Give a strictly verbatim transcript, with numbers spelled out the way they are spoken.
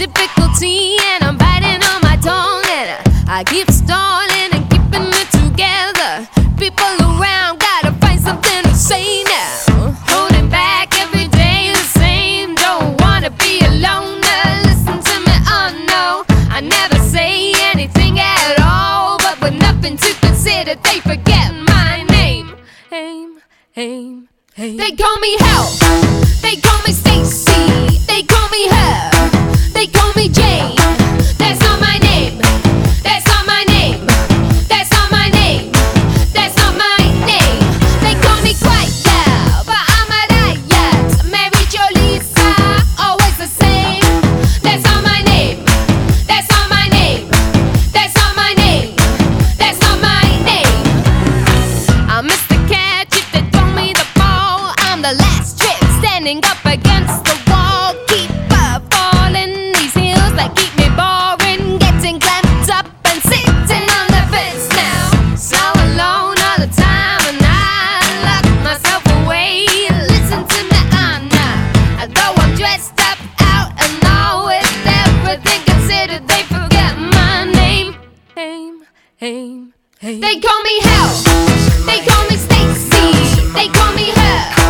difficulty, and I'm biting on my tongue, and I keep stalling and keeping it together. People around gotta find something to say now. Holding back every day the same. Don't wanna be alone. Now listen to me, oh no. I never say anything at all, but with nothing to consider, they forget my name. Aim, aim, aim. They call me Help. They call me Stacy. They call me her. They call me Jane. That's not my name. That's not my name. That's not my name. That's not my name. They call me Quiet, but I'm a riot. Mary Jo Lisa, always the same. That's not my name. That's not my name. That's not my name. That's not my name. I'm Mister Catch if they throw me the ball. I'm the last trick standing up against the wall. Keep up falling these hills that keep me boring. Getting clamped up and sitting on the fence now. So alone all the time, and I lock myself away. Listen to me, I'm not. Though I'm dressed up out and all with everything considered, they forget my name. Aim, aim, aim. They call me Help. They call me Stacy. They call me her.